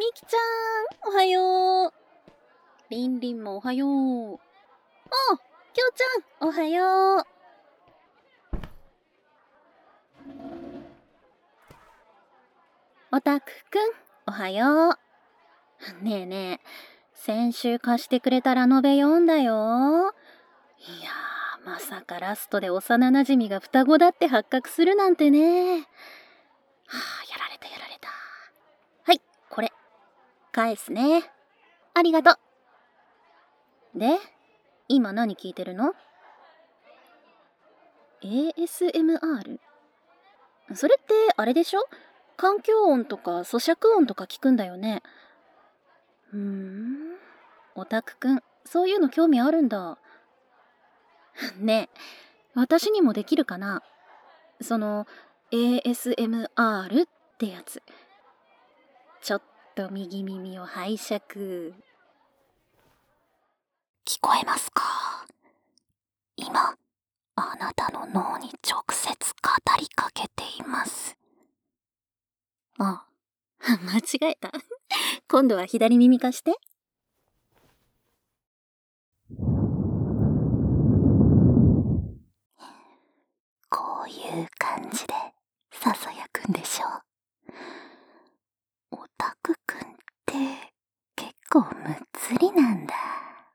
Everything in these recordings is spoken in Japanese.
みきちゃん、おはよう。りんりんもおはよう。きょうちゃん、おはよう。おたくくん、おはよう。ねえねえ、先週貸してくれたラノベ読んだよ。いやー、まさかラストで幼なじみが双子だって発覚するなんてね。はあ、やられた。はい、これ、返すね。ありがとう。で、今何聞いてるの？ ASMR？ それってあれでしょ？環境音とか咀嚼音とか聞くんだよね。オタクくん、そういうの興味あるんだ。ねえ、私にもできるかな？その ASMR ってやつ。ちょっと右耳を拝借。聞こえますか？今、あなたの脳に直接語りかけています。あ、間違えた。今度は左耳貸して。こういう感じでささやくんでしょ。オタクくんって結構むっつりなんだ。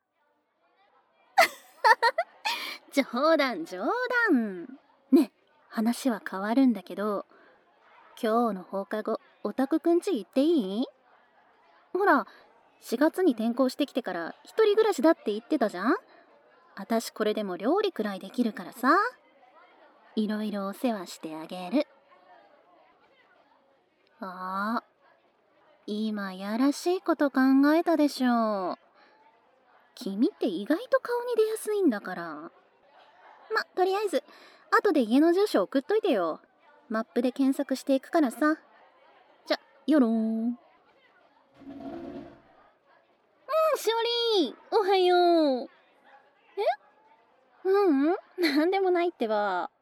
冗談。ね、話は変わるんだけど、今日の放課後、オタクくん家行っていい？ほら、4月に転校してきてから一人暮らしだって言ってたじゃん？あたしこれでも料理くらいできるからさ。いろいろお世話してあげる。ああ、今やらしいこと考えたでしょ。君って意外と顔に出やすいんだから。とりあえず、後で家の住所送っといてよ。マップで検索していくからさ。じゃ、よろーん。しおりー、おはよう。なんでもないってば。